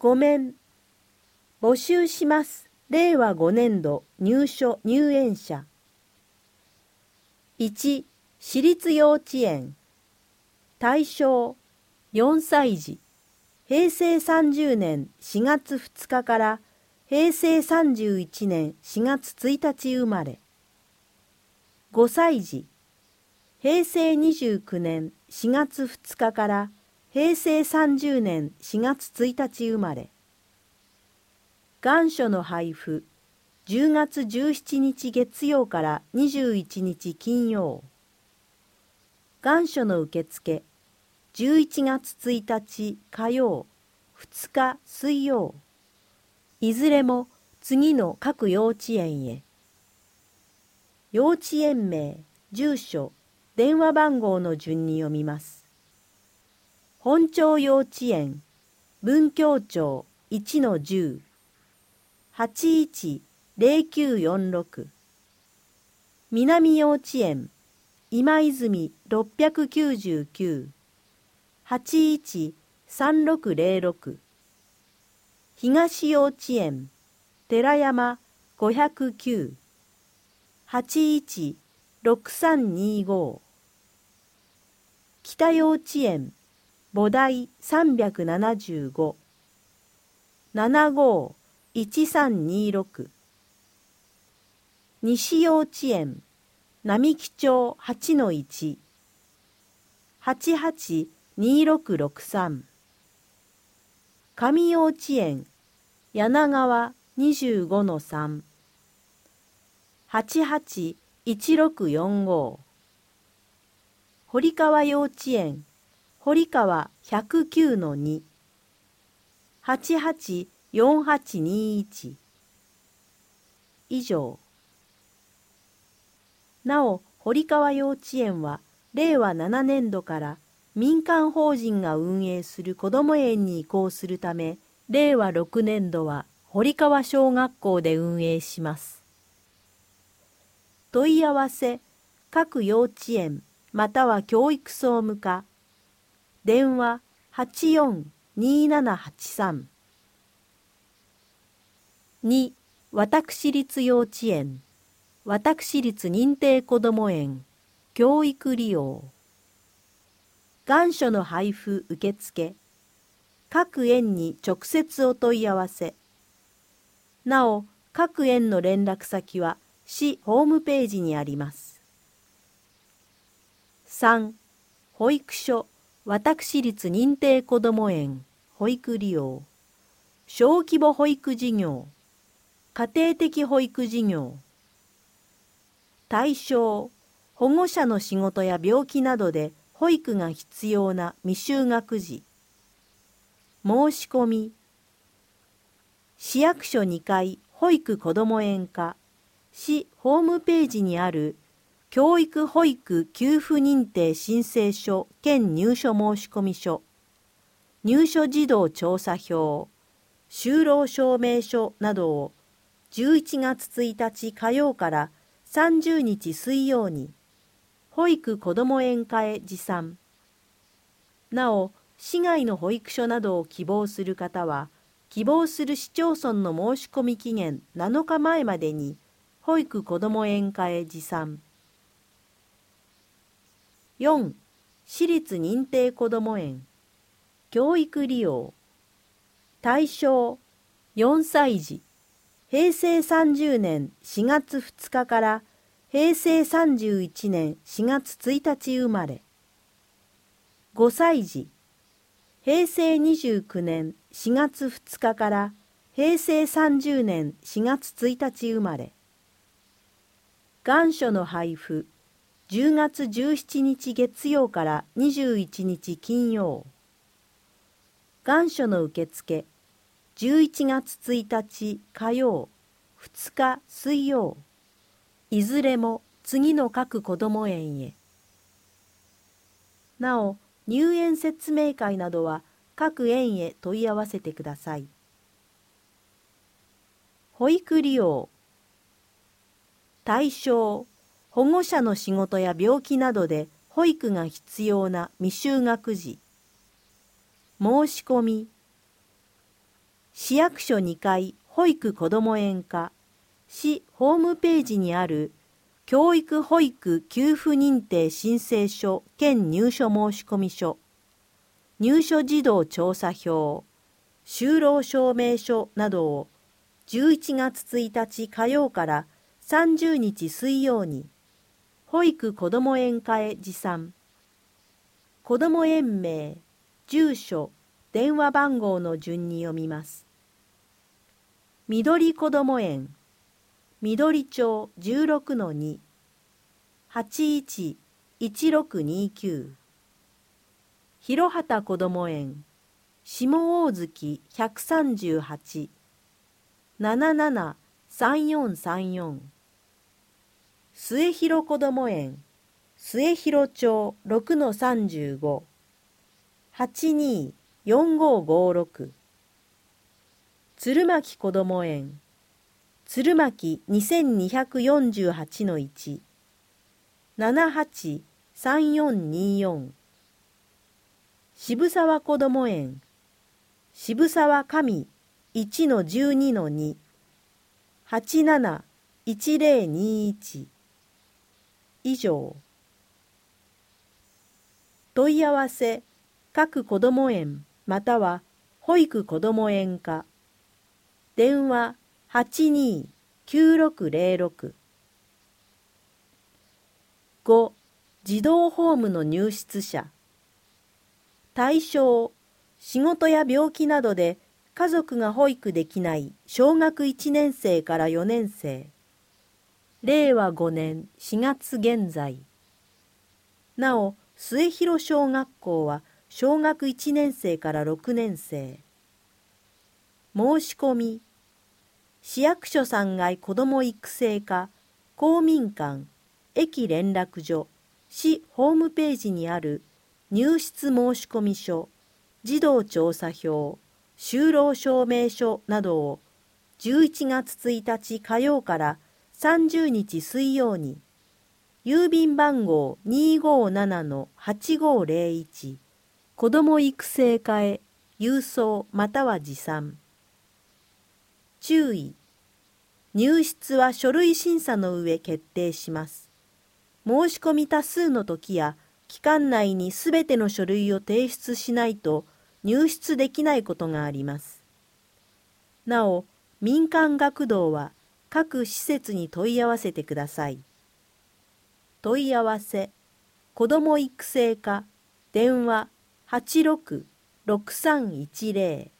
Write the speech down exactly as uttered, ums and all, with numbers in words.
ご面。募集します。れいわごねんど入所入園者。いち、私立幼稚園。対象、よんさい児。へいせいさんじゅうねんしがつふつかからへいせいさんじゅういちねんしがつついたち生まれ。ごさい児。へいせいにじゅうきゅうねんしがつふつかからへいせいさんじゅうねんしがつついたち生まれ。願書の配布、じゅうがつじゅうしちにち月曜からにじゅういちにち金曜。願書の受付、じゅういちがつついたち火曜、ふつか水曜。いずれも次の各幼稚園へ。幼稚園名、住所、電話番号の順に読みます。本町幼稚園、文京町 いちのじゅう、はちいちぜろきゅうよんろく。南幼稚園、今泉ろっぴゃくきゅうじゅうきゅう、はちいちさんろくぜろろく。東幼稚園、寺山ごひゃくきゅう、はちいちろくさんにご。北幼稚園、菩提さんびゃくななじゅうご、ななごいちさんにろく。西幼稚園、並木町 はちのいち、はちはちにろくろくさん。上幼稚園、柳川 にじゅうごのさん、はちはちいちろくよんご。堀川幼稚園、堀川ひゃくきゅうのに、はちはちよんはちにいち。以上。なお、堀川幼稚園はれいわななねんどから民間法人が運営するこども園に移行するため、れいわろくねんどは堀川小学校で運営します。問い合わせ、各幼稚園または教育総務課、電話はちよんにーななはちさん。に、私立幼稚園、私立認定こども園、教育利用。願書の配布受付、各園に直接お問い合わせ。なお、各園の連絡先は市ホームページにあります。さん、保育所、私立認定こども園、保育利用。小規模保育事業、家庭的保育事業。対象、保護者の仕事や病気などで保育が必要な未就学児。申し込み、市役所にかい保育こども園課、市ホームページにある教育保育給付認定申請書兼入所申込書、入所児童調査票、就労証明書などをじゅういちがつついたち火曜からさんじゅうにち水曜に保育こども園課へ持参。なお、市外の保育所などを希望する方は、希望する市町村の申し込み期限なのかまえまでに保育こども園課へ持参。よん、私立認定こども園、教育利用。対象、よんさい児。へいせいさんじゅうねんしがつふつかからへいせいさんじゅういちねんしがつついたち生まれ。ごさい児。へいせいにじゅうきゅうねんしがつふつかからへいせいさんじゅうねんしがつついたち生まれ。願書の配布、じゅうがつじゅうしちにち月曜からにじゅういちにち金曜。願書の受付、じゅういちがつついたち火曜、ふつか水曜。いずれも次の各こども園へ。なお、入園説明会などは各園へ問い合わせてください。保育利用。対象、保護者の仕事や病気などで保育が必要な未就学児。申し込み、 市役所にかい保育こども園課、市ホームページにある教育保育給付認定申請書兼入所申込書、入所児童調査票、就労証明書などをじゅういちがつついたち火曜からさんじゅうにち水曜に保育こども園課へ持参。こども園名、住所、電話番号の順に読みます。緑こども園、緑町 じゅうろくのに、はちいちいちろくにきゅう。広畑こども園、下大月ひゃくさんじゅうはち、ななななさんよんさんよん。末広こども園、末広町 ろくのさんじゅうご、はちによんごごろく。鶴巻こども園、鶴巻 にせんにひゃくよんじゅうはちのいち、ななはちさんよんによん。渋沢こども園、渋沢上 いちのじゅうにのに、はちなないちぜろにいち。以上。問い合わせ、各こども園または保育こども園課。電話 はちにーきゅうろくぜろろく。ご. 児童ホームの入室者。対象、仕事や病気などで家族が保育できない小学いちねんせいからよねんせい。れいわごねんしがつ現在。なお、末広小学校は小学いちねんせいからろくねんせい。申し込み、市役所さんがい子ども育成課、公民館、駅連絡所、市ホームページにある入室申込書、児童調査票、就労証明書などをじゅういちがつついたち火曜からさんじゅうにち水曜に、郵便番号 にーごーななのはちごーぜろいち、子ども育成課へ郵送または持参。注意。入室は書類審査の上決定します。申し込み多数の時や期間内にすべての書類を提出しないと入室できないことがあります。なお、民間学童は各施設に問い合わせてください。問い合わせ、子ども育成課、電話 はちろくろくさんいちぜろ。